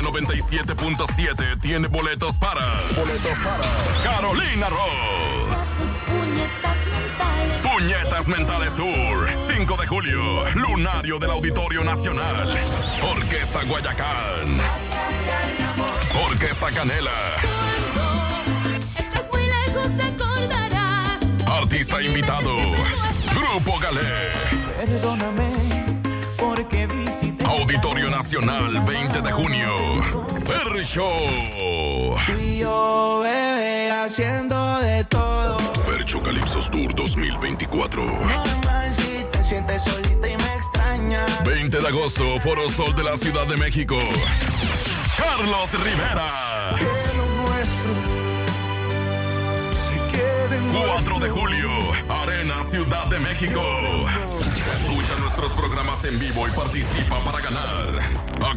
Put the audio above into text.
97.7 tiene boletos para Carolina Ross. Puñetas Mentales Tour, 5 de julio, lunario del Auditorio Nacional. Orquesta Guayacán. Orquesta Canela. Estás muy lejos, te acordarás. Artista invitado, Grupo Galé. Perdóname porque visité. Auditorio Nacional, 20 de junio. Perry Show. Y yo, bebé, haciendo de todo. Fercho Calipsos Tour 2024. Normal si te sientes solita y me extrañas. 20 de agosto, Foro Sol de la Ciudad de México. Carlos Rivera. Que lo nuestro se quede en 4 de julio, Arena Ciudad de México. Escucha nuestros programas en vivo y participa para ganar